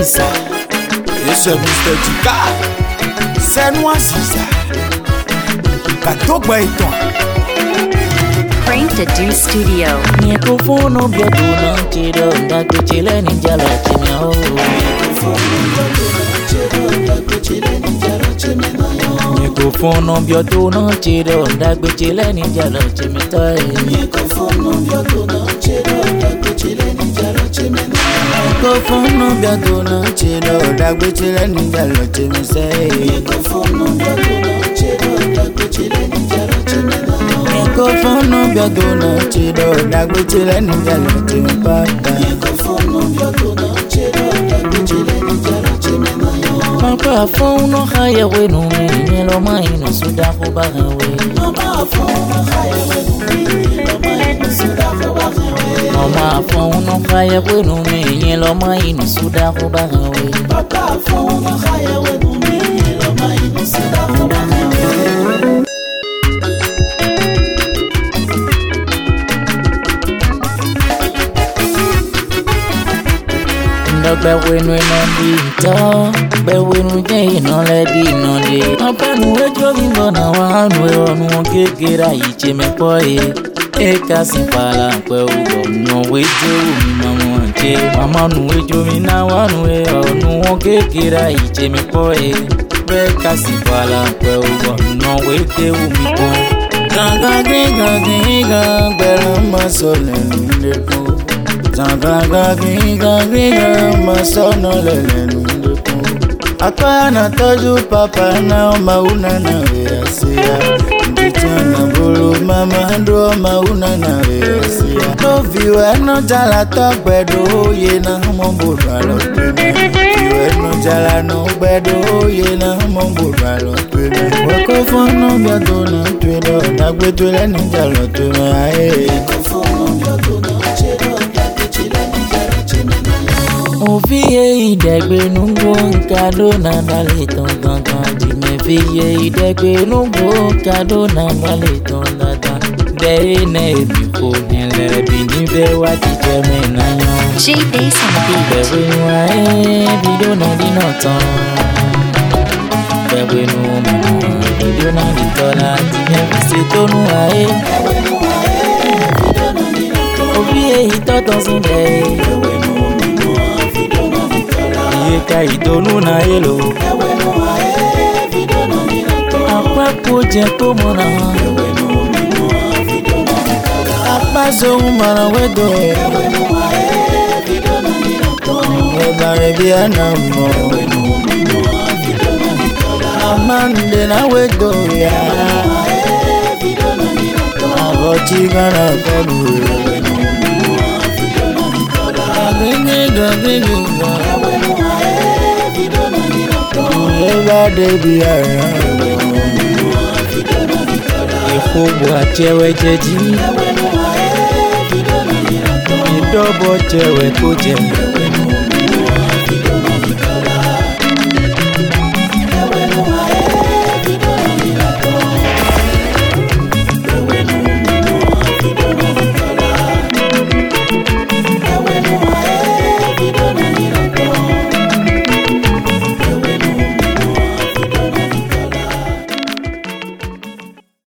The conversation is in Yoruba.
ça. Et ce Mr. Jika, c'est noir si ça. Bateau Baïton. Frank the Do Studio. Microphone biaduna chido ndaku chile ninja la chimeo. Microphone biaduna chido ndaku chile ninja la chimeta. Microphone biaduna chido ndaku chile ninja la chimeta. Microphone biaduna chido ndaku chile ninja la chimeta. Microphone biaduna chido ndaku chile ninja la chimeta. Microphone biaduna chido ndaku chile ninja la chimeta. Microphone biaduna chido ndaku chile ninja la chimeta. Papa phone haya wenu melo maino sudafu bagawe. Mama phone haya wenu melo sudafu bagawe. Mama phone haya wenu melo maino sudafu bagawe. Papa phone haya wenu melo maino sudafu bagawe. Be winu nandito, be winu jay no ledi no de. Apanu ejo bimbo na wanu onu kekera iche me poi. Eka simpala kwe ugo no wejo mi mama che. Mama nu ejo mi na wanu onu kekera iche me poi. Eka simpala kwe ugo no wejo mi po. Gaga gaga gaga bela masole ndeko. Gaga gaga masono lele nunduku. Akana toju papa na mauna na weasia. Nditana bulu mama ndo mauna na weasia. No viwe no jala tokbedo ye na mombura lopene. Viwe no jala no bedo ye na mombura lopene. Wako fono biadona twedo nagwe twele ninjalo tweme ae. Wako fono biadona chedo. Ofiye idegbe nungbo nkado na daleton gangan. Jime fiye idegbe nungbo nkado na daleton dada. Dere ne ebi ko nile bini be wa tije me na yan. J-Bass on the beat. Bebe nwa video na di notan. Bebe nwa video na di tola. Jime fi se tonu ae. Ofiye itoton sinbe. Ka idonu na elo Apapo je ko mona Apaso mara wedo Ebare bia na mo Amande na wedo ya Agochi gana kodu Agenge Eba debi ara Ifobo achewe jeji Idobo chewe koje